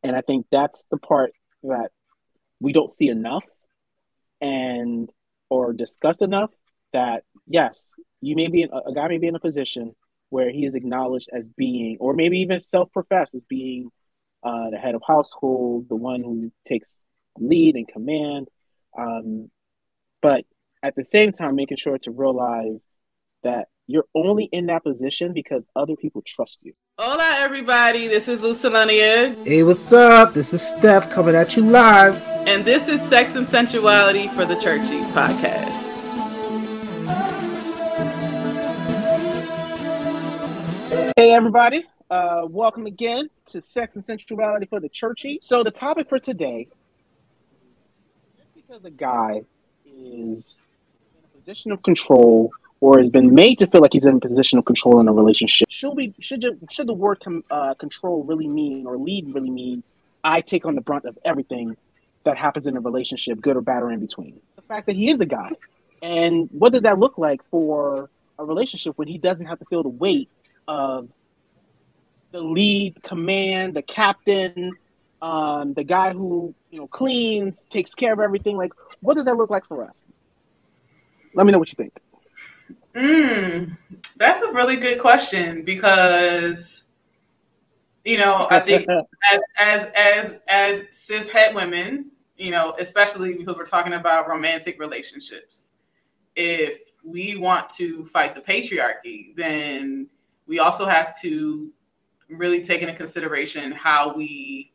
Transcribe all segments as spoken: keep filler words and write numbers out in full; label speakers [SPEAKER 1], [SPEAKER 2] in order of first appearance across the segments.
[SPEAKER 1] And I think that's the part that we don't see enough and or discussed enough that yes, you may be in, a guy may be in a position where he is acknowledged as being, or maybe even self-professed as being uh, the head of household, the one who takes lead and command. Um, but at the same time, making sure to realize that you're only in that position because other people trust you.
[SPEAKER 2] Hola, everybody. This is Lucilonia.
[SPEAKER 3] Hey, what's up? This is Steph coming at you live.
[SPEAKER 2] And this is Sex and Sensuality for the Churchy podcast.
[SPEAKER 1] Hey, everybody. Uh, welcome again to Sex and Sensuality for the Churchy. So the topic for today is just because a guy is in a position of control or has been made to feel like he's in a position of control in a relationship, should we should you, should the word com, uh, control really mean, or lead really mean, I take on the brunt of everything that happens in a relationship, good or bad or in between? The fact that he is a guy, and what does that look like for a relationship when he doesn't have to feel the weight of the lead, command, the captain, um, the guy who you know cleans, takes care of everything? Like, what does that look like for us? Let me know what you think.
[SPEAKER 2] Mm, that's a really good question because, you know, I think as, as as as cis het women, you know, especially because we're talking about romantic relationships, if we want to fight the patriarchy, then we also have to really take into consideration how we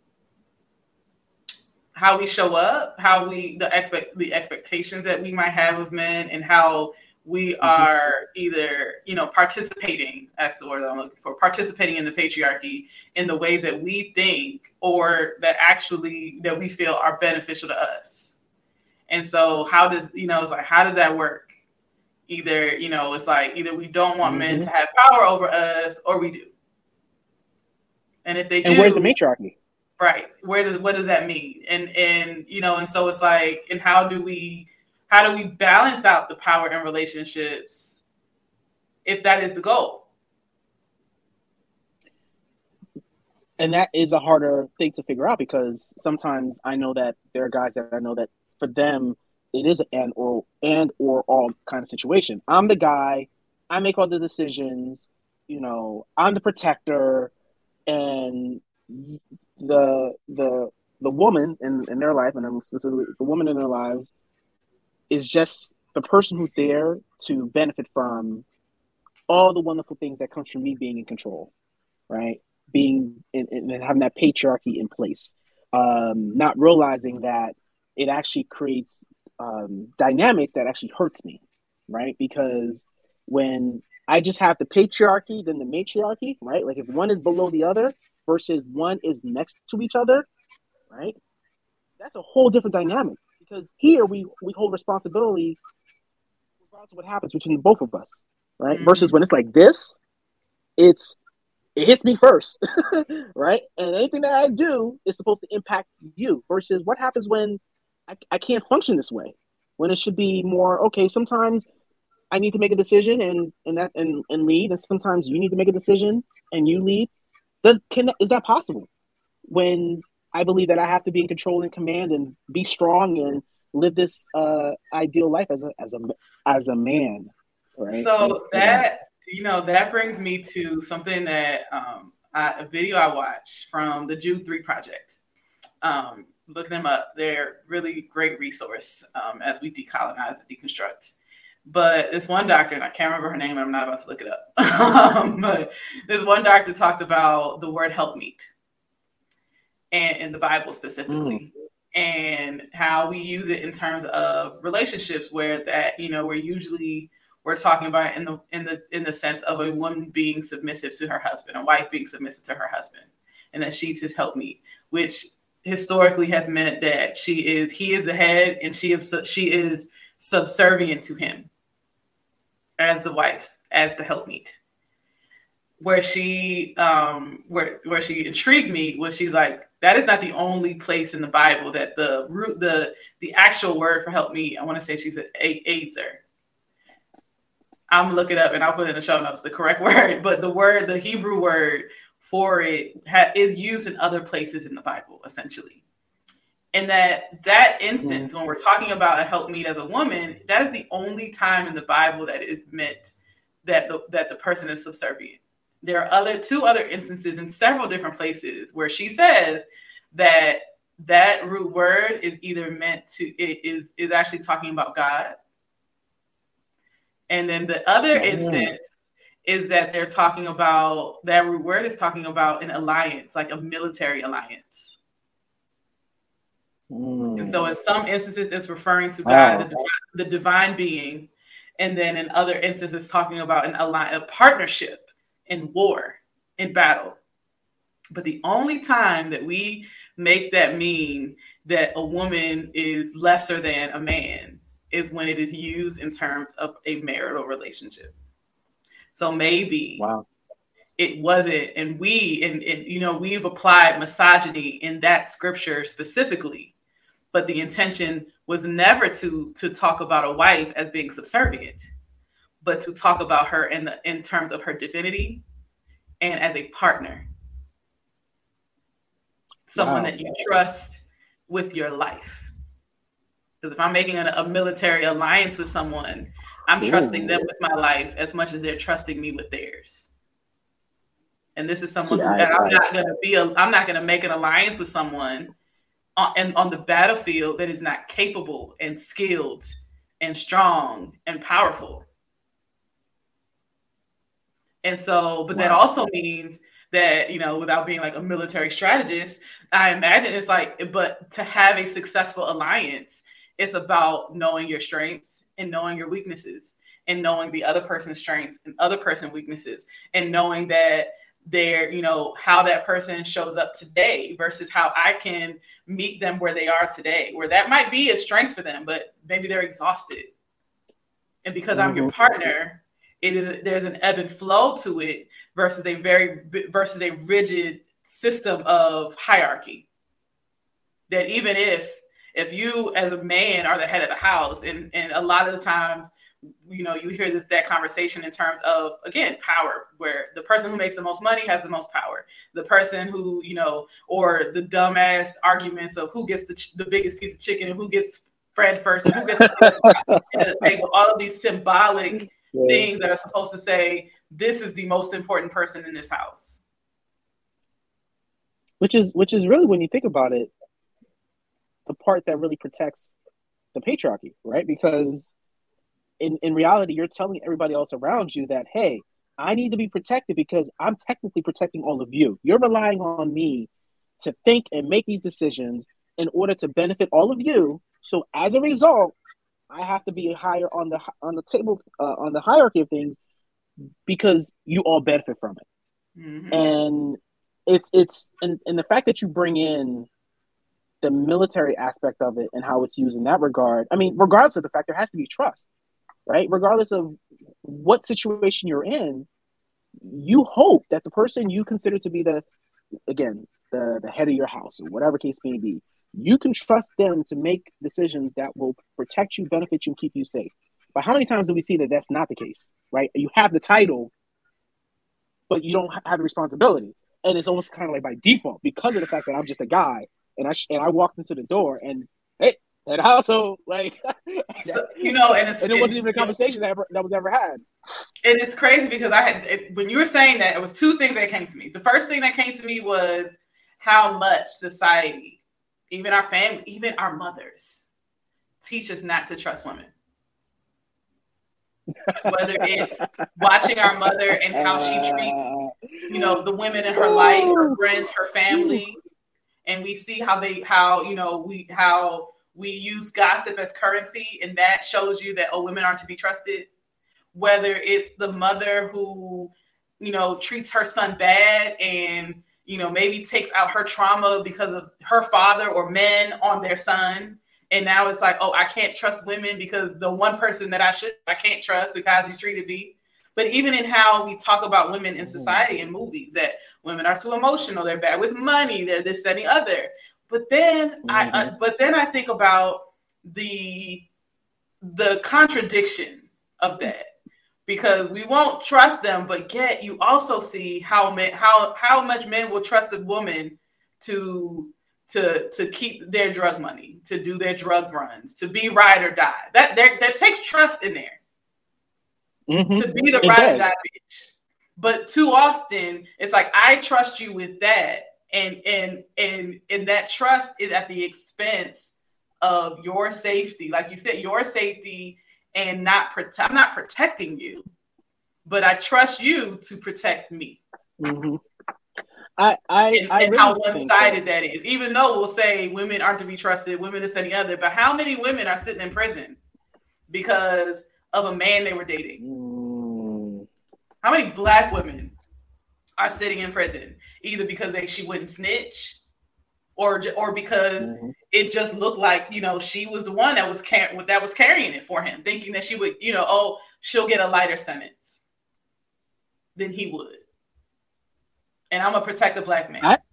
[SPEAKER 2] how we show up, how we the expect the expectations that we might have of men, and how we are either, you know, participating, that's the word that I'm looking for, participating in the patriarchy in the ways that we think or that actually that we feel are beneficial to us. And so how does, you know, it's like, how does that work? Either, you know, it's like either we don't want mm-hmm. men to have power over us, or we do. And if they do,
[SPEAKER 1] and where's the matriarchy?
[SPEAKER 2] Right. Where does, what does that mean? And, and, you know, and so it's like, and how do we, how do we balance out the power in relationships if that is the goal?
[SPEAKER 1] And that is a harder thing to figure out, because sometimes I know that there are guys that I know that for them, it is an and or, and or all kind of situation. I'm the guy, I make all the decisions, you know, I'm the protector, and the the the woman in, in their life, and I'm specifically the woman in their lives, is just the person who's there to benefit from all the wonderful things that comes from me being in control, right? Being in, in, and having that patriarchy in place, um, not realizing that it actually creates um, dynamics that actually hurts me, right? Because when I just have the patriarchy, then the matriarchy, right? Like if one is below the other versus one is next to each other, right? That's a whole different dynamic. Because here we, we hold responsibility regardless of what happens between both of us, right? Mm-hmm. Versus when it's like this, it's it hits me first, right? And anything that I do is supposed to impact you. Versus what happens when I, I can't function this way, when it should be more, okay, sometimes I need to make a decision and and that and, and lead, and sometimes you need to make a decision and you lead. Does can is that possible when I believe that I have to be in control and command and be strong and live this uh, ideal life as a as a as a man, right?
[SPEAKER 2] So
[SPEAKER 1] as,
[SPEAKER 2] that you know that brings me to something that um, I, a video I watched from the Jude three Project. Um, look them up; they're really great resource um, as we decolonize and deconstruct. But this one doctor, and I can't remember her name, and I'm not about to look it up. um, but this one doctor talked about the word helpmeet. And in the Bible specifically, mm. and how we use it in terms of relationships, where that, you know, we're usually, we're talking about in the, in the, in the sense of a woman being submissive to her husband, a wife being submissive to her husband, and that she's his helpmeet, which historically has meant that she is, he is the head and she is, she is subservient to him as the wife, as the helpmeet. Where she, um, where where she intrigued me was she's like, that is not the only place in the Bible that the root, the the actual word for help me. I want to say she's an Azer. I'm gonna look it up and I'll put it in the show notes, the correct word. But the word, the Hebrew word for it ha- is used in other places in the Bible, essentially. And that that instance, mm. when we're talking about a helpmeet as a woman, that is the only time in the Bible that is meant that the, that the person is subservient. There are other two other instances in several different places where she says that that root word is either meant to it is is actually talking about God. And then the other mm. instance is that they're talking about that root word is talking about an alliance, like a military alliance. Mm. And so in some instances, it's referring to God, oh. the, divine, the divine being. And then in other instances, talking about an alliance, a partnership in war, in battle. But the only time that we make that mean that a woman is lesser than a man is when it is used in terms of a marital relationship. So maybe wow. it wasn't, and we, and, and you know, we've applied misogyny in that scripture specifically. But the intention was never to, to talk about a wife as being subservient, but to talk about her in the in terms of her divinity and as a partner. Someone wow. that you trust with your life. Because if I'm making a, a military alliance with someone, I'm Ooh. trusting them with my life as much as they're trusting me with theirs. And this is someone See, who I, I'm I, not going to be. A, I'm not going to make an alliance with someone on, and on the battlefield that is not capable and skilled and strong and powerful. And so, but wow. that also means that, you know, without being like a military strategist, I imagine it's like, but to have a successful alliance, it's about knowing your strengths and knowing your weaknesses and knowing the other person's strengths and other person's weaknesses and knowing that they're, you know, how that person shows up today versus how I can meet them where they are today, where that might be a strength for them, but maybe they're exhausted. And because mm-hmm. I'm your partner, it is, there's an ebb and flow to it versus a very, versus a rigid system of hierarchy. That even if, if you as a man are the head of the house, and, and a lot of the times, you know, you hear this, that conversation in terms of, again, power, where the person who makes the most money has the most power. The person who, you know, or the dumbass arguments of who gets the, ch- the biggest piece of chicken and who gets Fred first and who gets the table. All of these symbolic yeah. things that are supposed to say, this is the most important person in this house.
[SPEAKER 1] Which is, which is really, when you think about it, the part that really protects the patriarchy, right? Because In, in reality, you're telling everybody else around you that, hey, I need to be protected because I'm technically protecting all of you. You're relying on me to think and make these decisions in order to benefit all of you. So as a result, I have to be higher on the on the table, uh, on the hierarchy of things, because you all benefit from it. Mm-hmm. And it's it's and, and the fact that you bring in the military aspect of it and how it's used in that regard. I mean, regardless of the fact, there has to be trust. Right? Regardless of what situation you're in, you hope that the person you consider to be the, again, the, the head of your house or whatever case may be, you can trust them to make decisions that will protect you, benefit you, and keep you safe. But how many times do we see that that's not the case, right? You have the title, but you don't have the responsibility. And it's almost kind of like by default because of the fact that I'm just a guy and I, sh- and I walked into the door and, hey, and also, like,
[SPEAKER 2] so, you know, and, it's,
[SPEAKER 1] and it wasn't even a conversation that, ever, that was ever had.
[SPEAKER 2] It is crazy because I had, it, when you were saying that, it was two things that came to me. The first thing that came to me was how much society, even our family, even our mothers, teach us not to trust women. Whether it's watching our mother and how she treats, you know, the women in her life, her friends, her family, and we see how they, how, you know, we, how, we use gossip as currency, and that shows you that, oh, women aren't to be trusted. Whether it's the mother who, you know, treats her son bad and, you know, maybe takes out her trauma because of her father or men on their son. And now it's like, oh, I can't trust women because the one person that I should, I can't trust because he treated me. But even in how we talk about women in society in movies, that women are too emotional, they're bad with money, they're this, that, and the other. But then mm-hmm. I, uh, but then I think about the the contradiction of that, because we won't trust them, but yet you also see how men, how how much men will trust a woman to to to keep their drug money, to do their drug runs, to be ride or die. That there that takes trust in there. Mm-hmm. To be the it ride does. or die bitch. But too often it's like, I trust you with that, and and and and that trust is at the expense of your safety. Like you said, your safety, and not protect. I'm not protecting you, but I trust you to protect me.
[SPEAKER 1] Mm-hmm. I, I,
[SPEAKER 2] and,
[SPEAKER 1] I
[SPEAKER 2] and
[SPEAKER 1] really
[SPEAKER 2] how one-sided that is. Even though we'll say women aren't to be trusted, women this and the other, but how many women are sitting in prison because of a man they were dating? Mm. How many Black women are sitting in prison either because they she wouldn't snitch, or or because mm-hmm. it just looked like, you know, she was the one that was car- that was carrying it for him, thinking that she would, you know, oh, she'll get a lighter sentence than he would. And I'm gonna protect the Black man. I,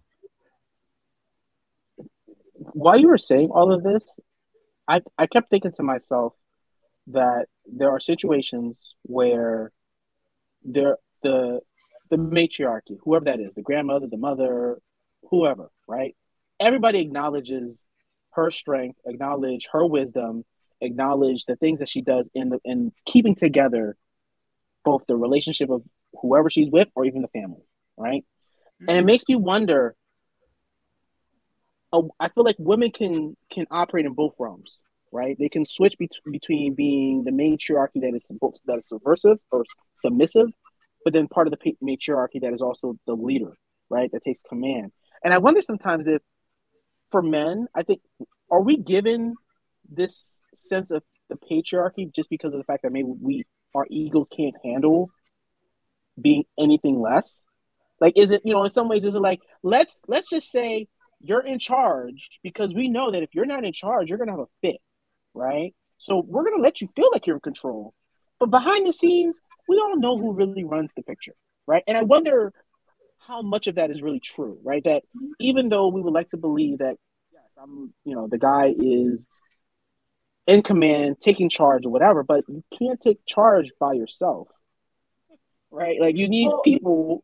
[SPEAKER 1] while you were saying all of this, I, I kept thinking to myself that there are situations where there the the matriarchy, whoever that is, the grandmother, the mother, whoever, right? Everybody acknowledges her strength, acknowledge her wisdom, acknowledge the things that she does in the in keeping together both the relationship of whoever she's with or even the family, right? And it makes me wonder, uh, I feel like women can can operate in both realms, right? They can switch be- between being the matriarchy that is that is subversive or submissive, but then part of the matriarchy that is also the leader, right? That takes command. And I wonder sometimes if, for men, I think, are we given this sense of the patriarchy just because of the fact that maybe we our egos can't handle being anything less? Like, is it, you know, in some ways, is it like, let's let's just say you're in charge, because we know that if you're not in charge, you're going to have a fit, right? So we're going to let you feel like you're in control. But behind the scenes, we all know who really runs the picture, right? And I wonder how much of that is really true, right? That even though we would like to believe that, yes, I'm, you know, the guy is in command, taking charge or whatever, but you can't take charge by yourself, right? Like, you need people.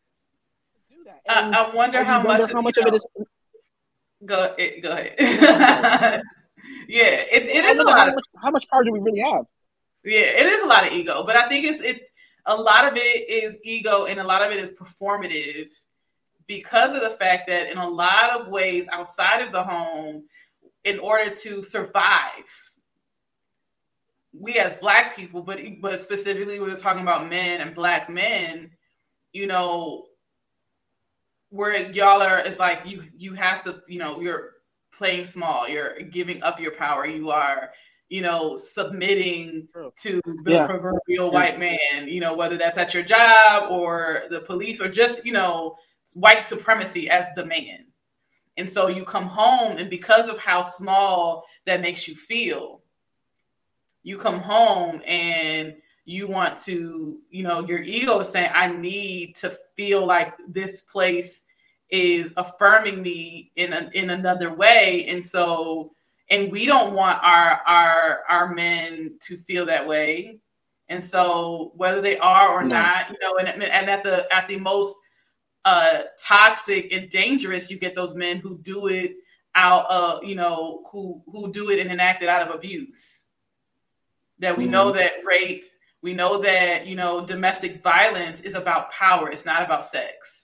[SPEAKER 2] I, I wonder how
[SPEAKER 1] wonder
[SPEAKER 2] much
[SPEAKER 1] how much of it is.
[SPEAKER 2] Go, go ahead. Yeah, it, it is a lot.
[SPEAKER 1] How
[SPEAKER 2] of,
[SPEAKER 1] much, how much power do we really have?
[SPEAKER 2] Yeah, it is a lot of ego, but I think it's it. A lot of it is ego, and a lot of it is performative, because of the fact that in a lot of ways outside of the home, in order to survive, we as Black people, but but specifically we're talking about men and Black men, you know. Where y'all are, it's like you you have to, you know, you're playing small, you're giving up your power, you are, you know, submitting to the yeah. proverbial yeah. white man, you know, whether that's at your job or the police or just, you know, white supremacy as the man. And so you come home, and because of how small that makes you feel, you come home and you want to, you know, your ego is saying, I need to feel like this place is affirming me in a, in another way. And so, and we don't want our, our, our men to feel that way. And so whether they are or no. not, you know, and, and at the, at the most uh, toxic and dangerous, you get those men who do it out of, you know, who, who do it and enact it out of abuse. That we mm-hmm. know that rape, we know that, you know, domestic violence is about power. It's not about sex.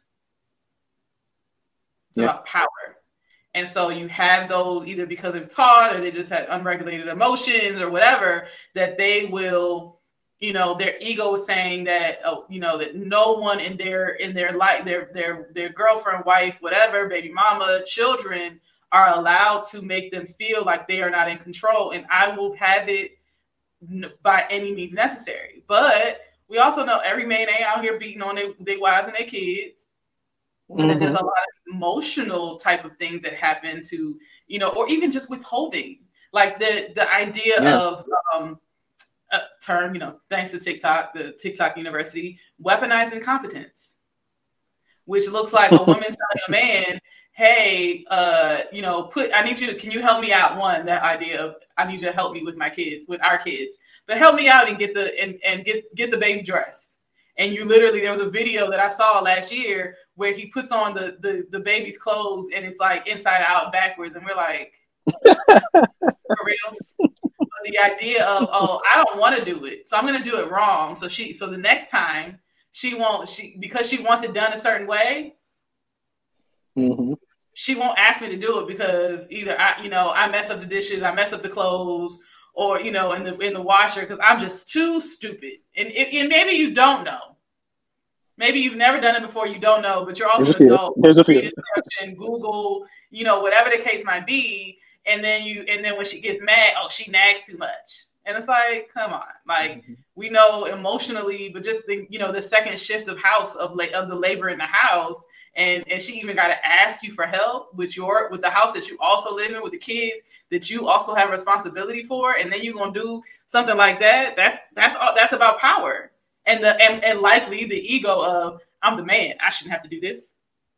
[SPEAKER 2] It's yeah. about power. And so you have those either because they've taught or they just had unregulated emotions or whatever, that they will, you know, their ego is saying that, oh, you know, that no one in their in their life, their their their girlfriend, wife, whatever, baby mama, children are allowed to make them feel like they are not in control. And I will have it by any means necessary. But we also know every man ain't out here beating on their, their wives and their kids. Mm-hmm. And that there's a lot of emotional type of things that happen to, you know, or even just withholding. Like the the idea yeah. of um a term, you know, thanks to TikTok, the TikTok University, weaponizing competence, which looks like a woman telling a man, hey, uh, you know, put, I need you to, can you help me out? One, that idea of, I need you to help me with my kid, with our kids, but help me out and get the, and, and get, get the baby dressed. And you literally, there was a video that I saw last year where he puts on the, the, the baby's clothes and it's like inside out backwards. And we're like, for real? But the idea of, oh, I don't want to do it, so I'm going to do it wrong. So she, so the next time she won't, she, because she wants it done a certain way,
[SPEAKER 1] mm-hmm.
[SPEAKER 2] she won't ask me to do it because either I, you know, I mess up the dishes, I mess up the clothes, or, you know, in the in the washer because I'm just too stupid. And, and maybe you don't know. Maybe you've never done it before. You don't know, but you're also
[SPEAKER 1] There's
[SPEAKER 2] an adult.
[SPEAKER 1] There's a few.
[SPEAKER 2] Google, you know, whatever the case might be, and then you, and then when she gets mad, oh, she nags too much, and it's like, come on, like mm-hmm. we know emotionally, but just the, you know, the second shift of house of la- of the labor in the house. And and she even got to ask you for help with your with the house that you also live in, with the kids that you also have responsibility for, and then you're gonna do something like that. That's that's all. That's about power and the and, and likely the ego of I'm the man. I shouldn't have to do this.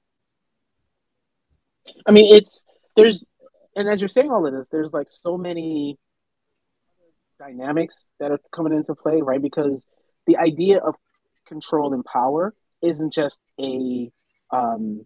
[SPEAKER 1] I mean, it's there's and as you're saying all of this, there's like so many dynamics that are coming into play, right? Because the idea of control and power isn't just a um,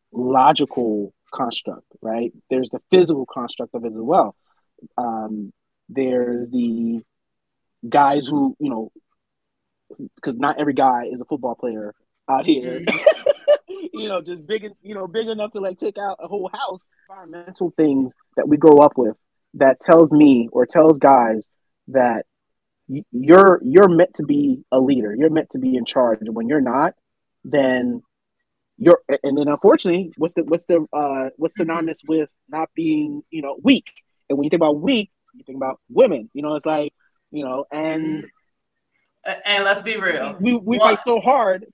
[SPEAKER 1] logical construct, right? There's the physical construct of it as well. Um, there's the guys who, you know, because not every guy is a football player out here, mm-hmm. you know, just big, you know, big enough to like take out a whole house. Environmental things that we grow up with that tells me or tells guys that you're you're meant to be a leader. You're meant to be in charge. And when you're not, then You're, and then unfortunately, what's the what's the uh, what's synonymous with not being, you know, weak? And when you think about weak, you think about women. You know, it's like, you know, and
[SPEAKER 2] and let's be real,
[SPEAKER 1] we we fight so hard.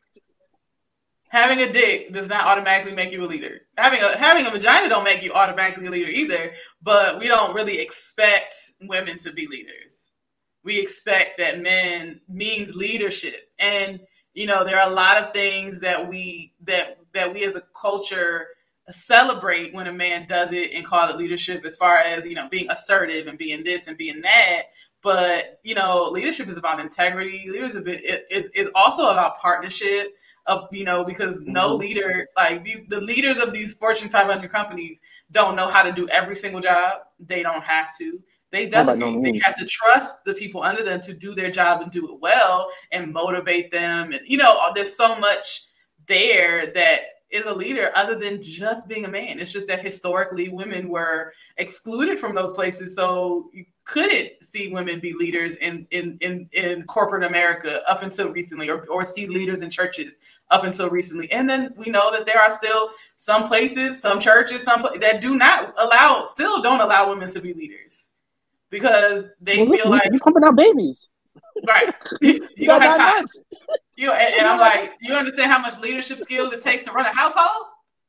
[SPEAKER 2] Having a dick does not automatically make you a leader. Having a having a vagina don't make you automatically a leader either. But we don't really expect women to be leaders. We expect that men means leadership. And you know, there are a lot of things that we that that we as a culture celebrate when a man does it and call it leadership, as far as, you know, being assertive and being this and being that. But, you know, leadership is about integrity. Leadership is, is also about partnership. Of, you know, because no leader, like these, the leaders of these Fortune five hundred companies don't know how to do every single job. They don't have to. They delegate. They have to trust the people under them to do their job and do it well and motivate them. And, you know, there's so much there that is a leader other than just being a man. It's just that historically women were excluded from those places. So you couldn't see women be leaders in, in, in, in corporate America up until recently, or, or see leaders in churches up until recently. And then we know that there are still some places, some churches, some pla- that do not allow, still don't allow women to be leaders. Because they well, feel like
[SPEAKER 1] you're pumping out babies,
[SPEAKER 2] right? You, you don't have time. You and, and I'm like, you understand how much leadership skills it takes to run a household,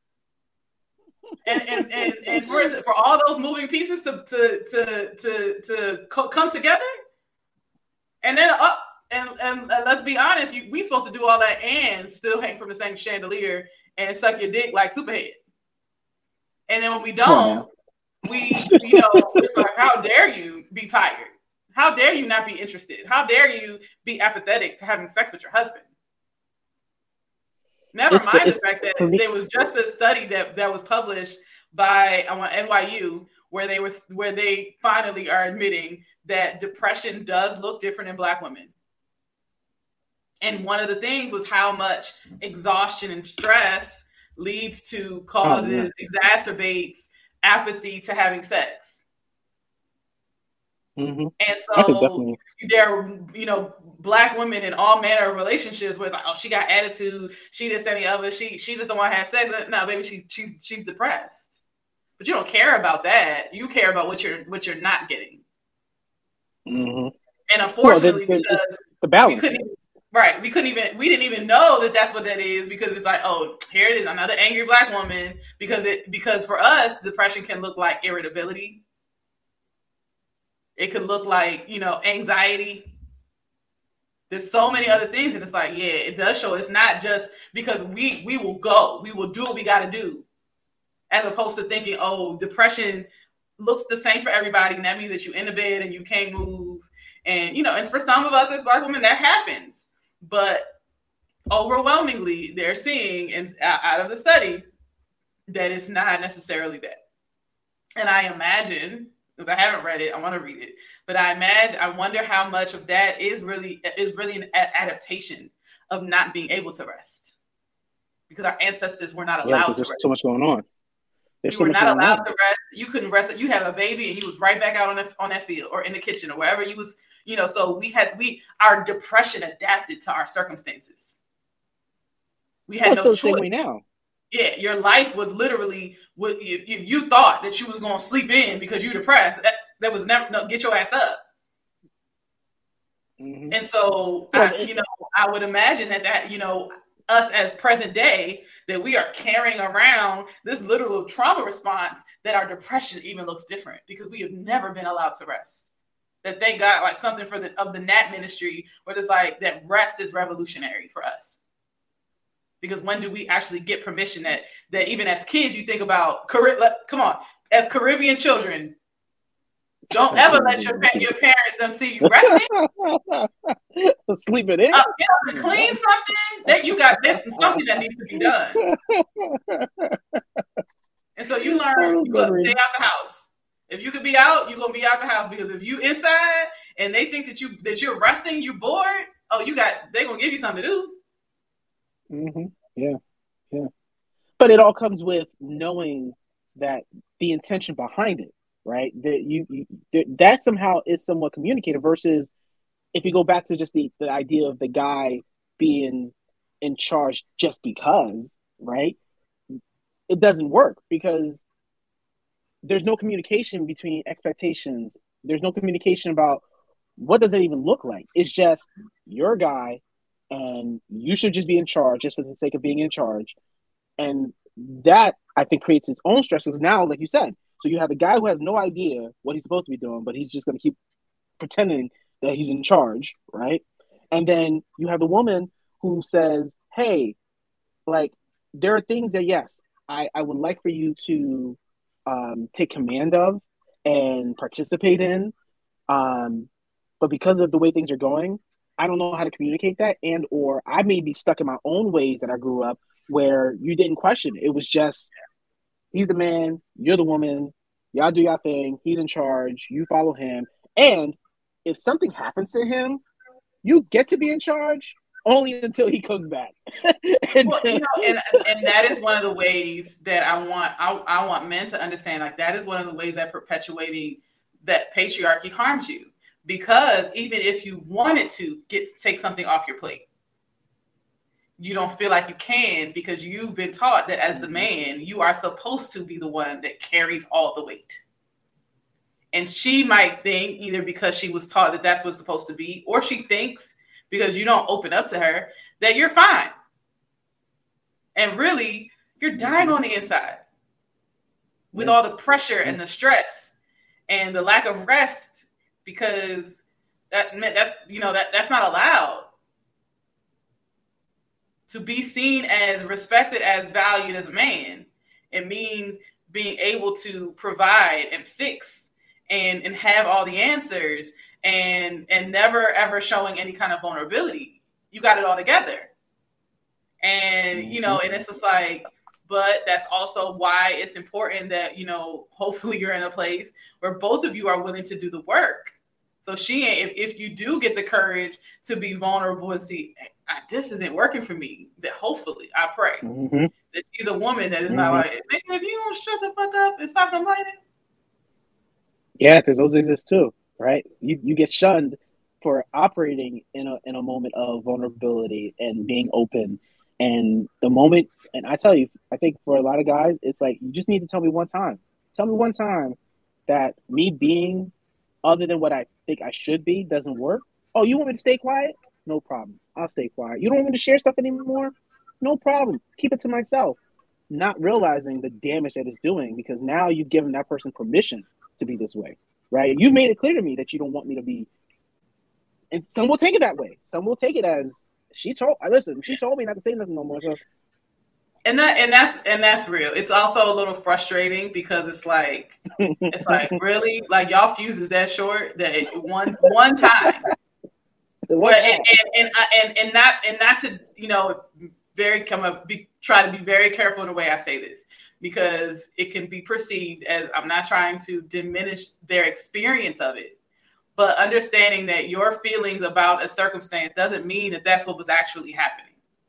[SPEAKER 2] and and and, and for it to, for all those moving pieces to to to to to co- come together, and then up and, and and let's be honest, you, we supposed to do all that and still hang from the same chandelier and suck your dick like Superhead, and then when we don't. We, you know, it's like, how dare you be tired? How dare you not be interested? How dare you be apathetic to having sex with your husband? Never it's, mind it's, the fact that there was just a study that, that was published by I want N Y U where they was where they finally are admitting that depression does look different in Black women. And one of the things was how much exhaustion and stress leads to causes, oh, yeah. exacerbates apathy to having sex.
[SPEAKER 1] Mm-hmm.
[SPEAKER 2] And so there are, you know, Black women in all manner of relationships where it's like, oh, she got attitude, she this, any other, she she just don't want to have sex. No, baby, she she's she's depressed. But you don't care about that. You care about what you're what you're not getting.
[SPEAKER 1] Mm-hmm.
[SPEAKER 2] And unfortunately, well, because
[SPEAKER 1] the balance.
[SPEAKER 2] we couldn't even, right, we couldn't even we didn't even know that that's what that is, because it's like, oh, here it is, another angry Black woman. Because it because for us, depression can look like irritability. It could look like, you know, anxiety. There's so many other things, and it's like, yeah, it does show. It's not just because we we will go, we will do what we got to do, as opposed to thinking, oh, depression looks the same for everybody, and that means that you're in the bed and you can't move. And, you know, and for some of us as Black women, that happens. But overwhelmingly, they're seeing in, out of the study that it's not necessarily that. And I imagine, because I haven't read it, I want to read it, but I imagine, I wonder how much of that is really is really an adaptation of not being able to rest, because our ancestors were not allowed
[SPEAKER 1] yeah,
[SPEAKER 2] to
[SPEAKER 1] there's
[SPEAKER 2] rest.
[SPEAKER 1] so much going on. There's
[SPEAKER 2] you
[SPEAKER 1] so
[SPEAKER 2] were
[SPEAKER 1] much
[SPEAKER 2] not
[SPEAKER 1] going
[SPEAKER 2] allowed
[SPEAKER 1] on.
[SPEAKER 2] to rest. You couldn't rest. You had a baby, and you was right back out on the, on that field or in the kitchen or wherever you was. You know, so we had we our depression adapted to our circumstances. We had
[SPEAKER 1] well,
[SPEAKER 2] no
[SPEAKER 1] it's still
[SPEAKER 2] choice.
[SPEAKER 1] the same way now.
[SPEAKER 2] Yeah, your life was literally. If you, you thought that you was going to sleep in because you're depressed, that, that was never no. Get your ass up.
[SPEAKER 1] Mm-hmm.
[SPEAKER 2] And so,
[SPEAKER 1] well,
[SPEAKER 2] I, you know, I would imagine that that you know. us as present day, that we are carrying around this literal trauma response, that our depression even looks different because we have never been allowed to rest. That thank God, like something for the of the N A T ministry, where it's like that rest is revolutionary for us. Because when do we actually get permission that that even as kids, you think about, come on, as Caribbean children, don't ever let your your parents them see you resting.
[SPEAKER 1] Sleeping in.
[SPEAKER 2] Uh, you know, to clean something that you got this and something that needs to be done. And so you learn you gotta stay out the house. If you could be out, you're gonna be out the house, because if you inside and they think that you that you're resting, you're bored. Oh, you got they're gonna give you something to do.
[SPEAKER 1] Mm-hmm. Yeah, yeah. But it all comes with knowing that the intention behind it. Right, that you, you that somehow is somewhat communicated, versus if you go back to just the, the idea of the guy being in charge just because, right? It doesn't work because there's no communication between expectations. There's no communication about what does it even look like. It's just your guy, and you should just be in charge just for the sake of being in charge, and that I think creates its own stress, because now, like you said. So you have a guy who has no idea what he's supposed to be doing, but he's just going to keep pretending that he's in charge, right? And then you have the woman who says, hey, like, there are things that, yes, I, I would like for you to um, take command of and participate in. Um, but because of the way things are going, I don't know how to communicate that. And or I may be stuck in my own ways that I grew up where you didn't question it. It was just, he's the man, you're the woman, y'all do your thing, he's in charge, you follow him. And if something happens to him, you get to be in charge only until he comes back.
[SPEAKER 2] and, well, you know, and, and that is one of the ways that I want I, I want men to understand, like, that is one of the ways that perpetuating that patriarchy harms you. Because even if you wanted to get take something off your plate, you don't feel like you can, because you've been taught that as the man, you are supposed to be the one that carries all the weight. And she might think, either because she was taught that that's what's supposed to be, or she thinks because you don't open up to her that you're fine. And really, you're dying on the inside with all the pressure and the stress and the lack of rest, because that that's you know that that's not allowed. To be seen as respected, as valued as a man, it means being able to provide and fix and, and have all the answers, and and never ever showing any kind of vulnerability. You got it all together. And, you know, and it's just like, but that's also why it's important that, you know, hopefully you're in a place where both of you are willing to do the work. So she, if, if you do get the courage to be vulnerable and see, I, this isn't working for me, that hopefully, I pray, mm-hmm. that she's a woman that is mm-hmm. not like, maybe if you don't shut the fuck up and stop complaining.
[SPEAKER 1] Yeah, because those exist too, right? You you get shunned for operating in a in a moment of vulnerability and being open. And the moment, and I tell you, I think for a lot of guys, it's like, you just need to tell me one time. Tell me one time that me being other than what I think I should be doesn't work. Oh, you want me to stay quiet? No problem. I'll stay quiet. You don't want me to share stuff anymore? No problem. Keep it to myself. Not realizing the damage that it's doing, because now you've given that person permission to be this way, right? You've made it clear to me that you don't want me to be, and some will take it that way. Some will take it as, she told, I listen, she told me not to say nothing no more. So
[SPEAKER 2] And that and that's and that's real. It's also a little frustrating because it's like it's like really like y'all fuse is that short that it, one one time. Where, and, and, and, and, and not and not to you know very come up be, try to be very careful in the way I say this because it can be perceived as I'm not trying to diminish their experience of it, but understanding that your feelings about a circumstance doesn't mean that that's what was actually happening.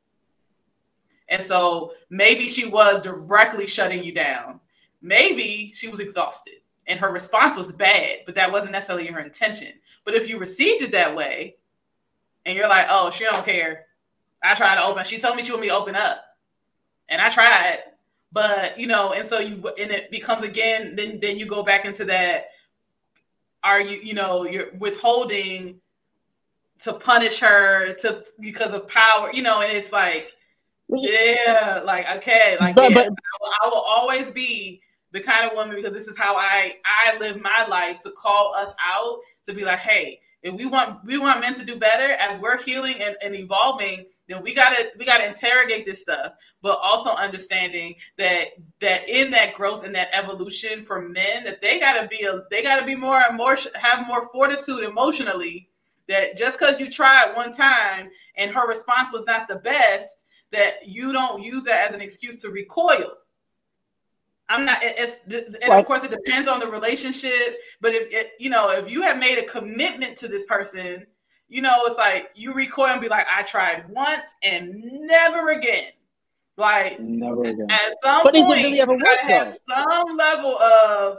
[SPEAKER 2] And so maybe she was directly shutting you down. Maybe she was exhausted and her response was bad, but that wasn't necessarily her intention. But if you received it that way and you're like, oh, she don't care. I tried to open. She told me she wanted me to open up and I tried, but you know, and so you, and it becomes again, then, then you go back into that. Are you, you know, you're withholding to punish her to, because of power, you know, and it's like, yeah, like, okay, like, but, yeah, but, I, will, I will always be the kind of woman, because this is how I, I live my life, to call us out, to be like, hey, if we want, we want men to do better as we're healing and, and evolving, then we gotta, we gotta interrogate this stuff, but also understanding that, that in that growth and that evolution for men, that they gotta be, a, they gotta be more and more, have more fortitude emotionally, that just because you tried one time and her response was not the best, that you don't use that as an excuse to recoil. I'm not, it's, and of course it depends on the relationship, but if it, you know, if you have made a commitment to this person, you know, it's like you recoil and be like, I tried once and never again. Like, never again. At some but point, really you gotta have some level of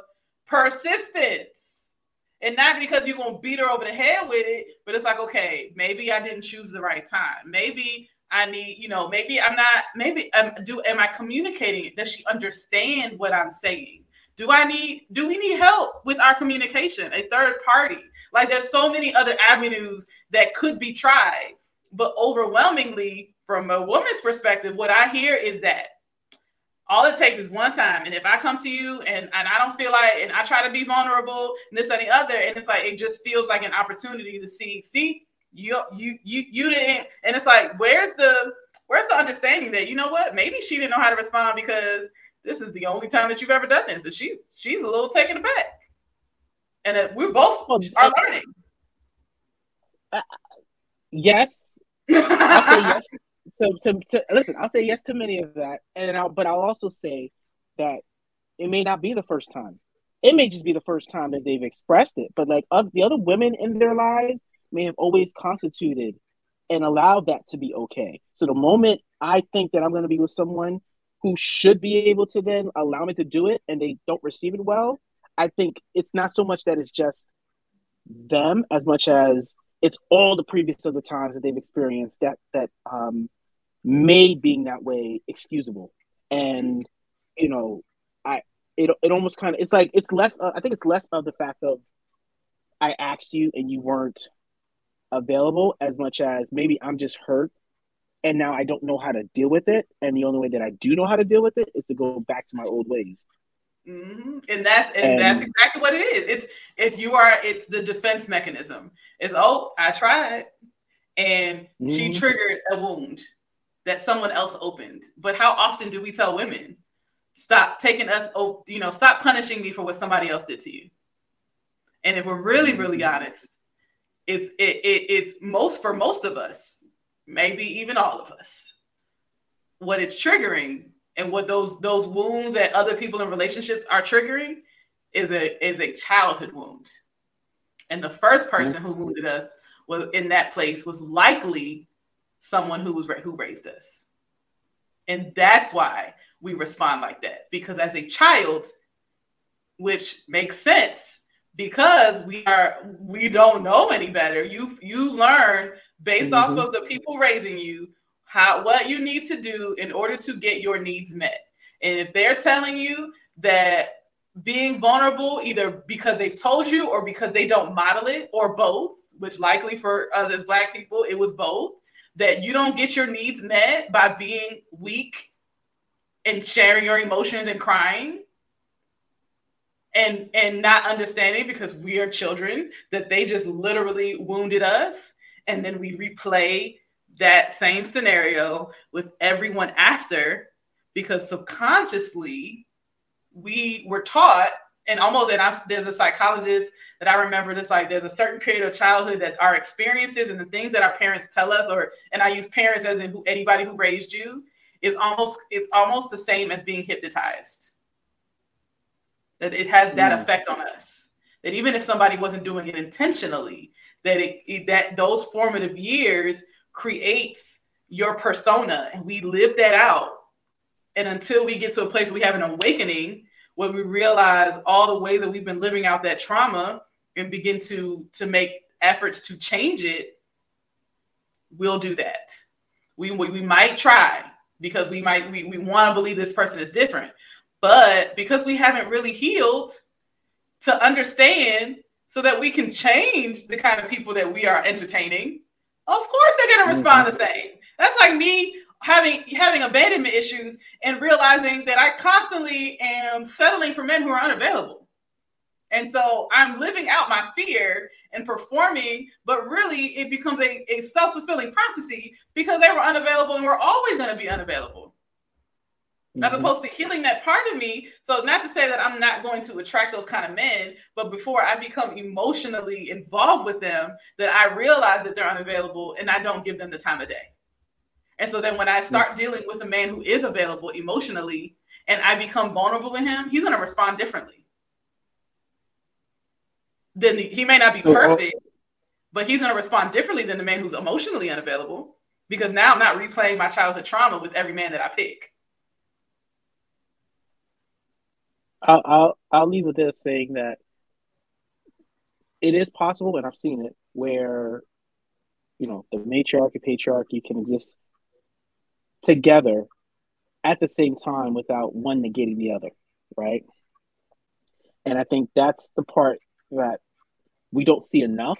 [SPEAKER 2] persistence. And not because you're going to beat her over the head with it, but it's like, okay, maybe I didn't choose the right time. Maybe I need, you know, maybe I'm not, maybe um, do, am I communicating it? Does she understand what I'm saying? Do I need, do we need help with our communication? A third party? Like there's so many other avenues that could be tried, but overwhelmingly from a woman's perspective, what I hear is that all it takes is one time. And if I come to you and, and I don't feel like, and I try to be vulnerable and this and the other, and it's like, it just feels like an opportunity to see, see, you, you, you, you didn't. And it's like, where's the, where's the understanding that, you know what, maybe she didn't know how to respond because this is the only time that you've ever done this. And she, she's a little taken aback. And it, we both are learning.
[SPEAKER 1] Uh, yes. I'll say yes. To, to, to listen, I'll say yes to many of that, and I'll, but I'll also say that it may not be the first time. It may just be the first time that they've expressed it. But like uh, the other women in their lives may have always constituted and allowed that to be okay. So the moment I think that I'm going to be with someone who should be able to then allow me to do it, and they don't receive it well, I think it's not so much that it's just them as much as it's all the previous other times that they've experienced that that um, made being that way excusable. And you know, I it it almost kind of it's like it's less. Uh, I think it's less of the fact of I asked you and you weren't available as much as maybe I'm just hurt and now I don't know how to deal with it. And the only way that I do know how to deal with it is to go back to my old ways.
[SPEAKER 2] Mm-hmm. And that's and, and that's exactly what it is. It's it's you are it's the defense mechanism. It's oh I tried, and mm-hmm. she triggered a wound that someone else opened. But how often do we tell women, stop taking us? Oh, you know, stop punishing me for what somebody else did to you. And if we're really really honest, it's it, it it's most for most of us, maybe even all of us, what it's triggering. And what those those wounds that other people in relationships are triggering is a is a childhood wound. And the first person who wounded us was in that place was likely someone who was who raised us. And that's why we respond like that. Because as a child, which makes sense, because we are we don't know any better. You you learn based mm-hmm. off of the people raising you how what you need to do in order to get your needs met. And if they're telling you that being vulnerable, either because they've told you or because they don't model it, or both, which likely for us as Black people, it was both, that you don't get your needs met by being weak and sharing your emotions and crying and, and not understanding, because we are children, that they just literally wounded us. And then we replay that same scenario with everyone after, because subconsciously we were taught, and almost, and I, there's a psychologist that I remember this, like there's a certain period of childhood that our experiences and the things that our parents tell us, or, and I use parents as in who, anybody who raised you, is almost, it's almost the same as being hypnotized. That it has that mm. effect on us. That even if somebody wasn't doing it intentionally, that it, it that those formative years creates your persona, and we live that out. And until we get to a place where we have an awakening, where we realize all the ways that we've been living out that trauma and begin to, to make efforts to change it, we'll do that. We, we, we might try because we might, we, we want to believe this person is different, but because we haven't really healed to understand so that we can change the kind of people that we are entertaining, of course they're going to respond mm-hmm. the same. That's like me having having abandonment issues and realizing that I constantly am settling for men who are unavailable. And so I'm living out my fear and performing, but really it becomes a, a self-fulfilling prophecy because they were unavailable and we're always going to be unavailable. Mm-hmm. As opposed to healing that part of me. So not to say that I'm not going to attract those kind of men, but before I become emotionally involved with them, that I realize that they're unavailable and I don't give them the time of day. And so then when I start dealing with a man who is available emotionally and I become vulnerable with him, he's going to respond differently. Then the, he may not be perfect, but he's going to respond differently than the man who's emotionally unavailable, because now I'm not replaying my childhood trauma with every man that I pick.
[SPEAKER 1] I'll, I'll, I'll leave with this, saying that it is possible, and I've seen it, where, you know, the matriarchy, patriarchy can exist together at the same time without one negating the other, right? And I think that's the part that we don't see enough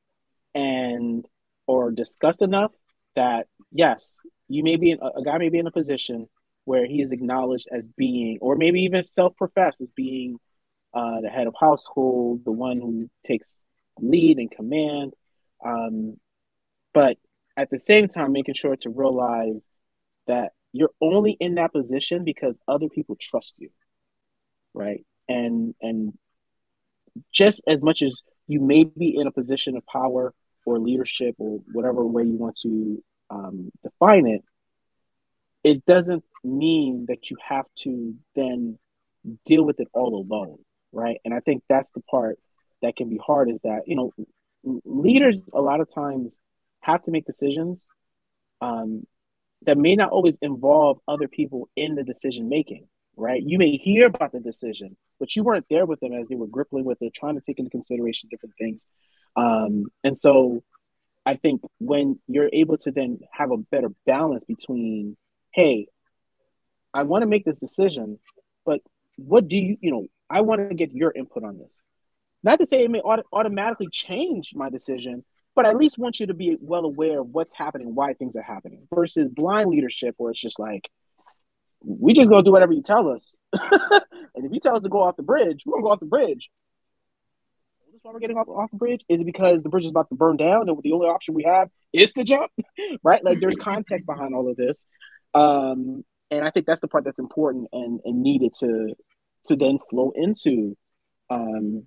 [SPEAKER 1] and or discussed enough, that yes, you may be in, a guy may be in a position where he is acknowledged as being, or maybe even self-professed as being uh, the head of household, the one who takes lead and command, um, but at the same time making sure to realize that you're only in that position because other people trust you, right? And and just as much as you may be in a position of power or leadership or whatever way you want to um, define it, it doesn't mean that you have to then deal with it all alone, right? And I think that's the part that can be hard, is that, you know, leaders a lot of times have to make decisions um, that may not always involve other people in the decision making, right? You may hear about the decision, but you weren't there with them as they were grappling with it, trying to take into consideration different things. Um, and so I think when you're able to then have a better balance between, hey, I want to make this decision, but what do you, you know, I want to get your input on this. Not to say it may auto- automatically change my decision, but I at least want you to be well aware of what's happening, why things are happening, versus blind leadership where it's just like, we just gonna do whatever you tell us. And if you tell us to go off the bridge, we're gonna go off the bridge. Is this why we're getting off, off the bridge? Is it because the bridge is about to burn down and the only option we have is to jump? Right? Like, there's context behind all of this. Um, and I think that's the part that's important and, and needed to to then flow into um,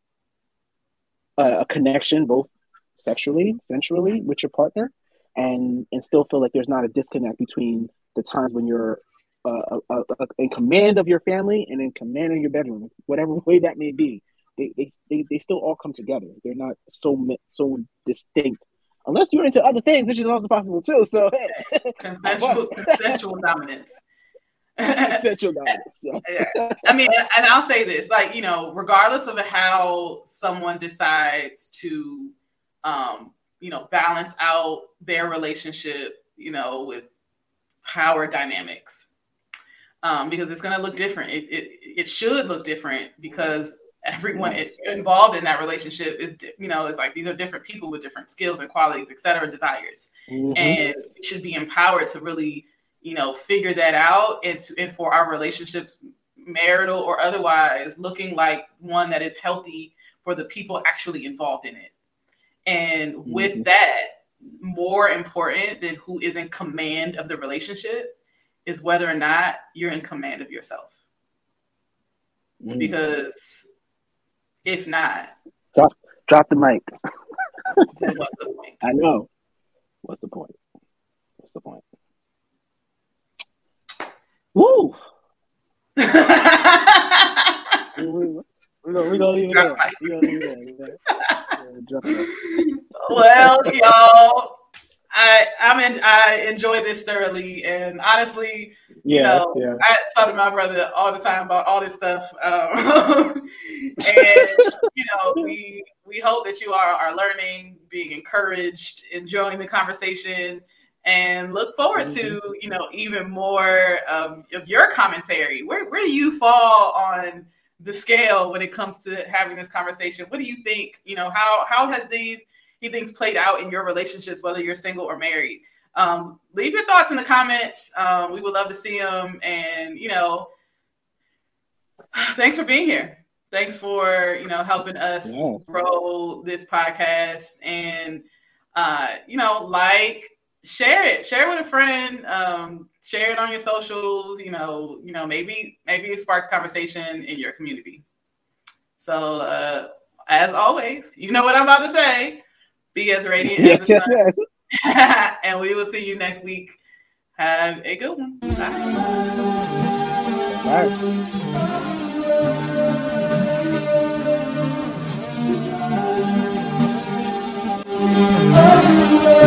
[SPEAKER 1] a, a connection, both sexually, sensually, with your partner, and and still feel like there's not a disconnect between the times when you're uh, uh, uh, in command of your family and in command of your bedroom, whatever way that may be. They they they, they still all come together. They're not so so distinct, unless you're into other things, which is also possible too. So
[SPEAKER 2] consensual, consensual dominance.
[SPEAKER 1] Consensual dominance. Yes.
[SPEAKER 2] Yeah. I mean, and I'll say this, like, you know, regardless of how someone decides to um, you know, balance out their relationship, you know, with power dynamics, um, because it's going to look different. It, it it should look different because everyone it, involved in that relationship is, you know, it's like these are different people with different skills and qualities, et cetera, desires, mm-hmm. and we should be empowered to really, you know, figure that out, and to, and for our relationships, marital or otherwise, looking like one that is healthy for the people actually involved in it. And with mm-hmm. that, more important than who is in command of the relationship is whether or not you're in command of yourself. Mm. Because if not,
[SPEAKER 1] drop, drop the mic.
[SPEAKER 2] Then what's the point?
[SPEAKER 1] I know. What's the point? What's the point? Woo! We're gonna, we're gonna leave it there. We're gonna leave it there. Drop it.
[SPEAKER 2] Well, y'all, I I'm in, I enjoy this thoroughly, and honestly,
[SPEAKER 1] yeah,
[SPEAKER 2] you know,
[SPEAKER 1] yeah.
[SPEAKER 2] I talk to my brother all the time about all this stuff, um, and you know, we we hope that you are are learning, being encouraged, enjoying the conversation, and look forward mm-hmm. to you know even more um, of your commentary. Where where do you fall on the scale when it comes to having this conversation? What do you think? You know, how how has these he thinks played out in your relationships, whether you're single or married? Um, leave your thoughts in the comments. Um, we would love to see them. And, you know, thanks for being here. Thanks for, you know, helping us yeah. grow this podcast and, uh, you know, like, share it, share it with a friend, um, share it on your socials, you know, you know, maybe, maybe it sparks conversation in your community. So, uh, as always, you know what I'm about to say. Be as radiant
[SPEAKER 1] yes,
[SPEAKER 2] as the sun.
[SPEAKER 1] Yes,
[SPEAKER 2] yes. And we will see you next week. Have a good one. Bye.
[SPEAKER 1] Bye.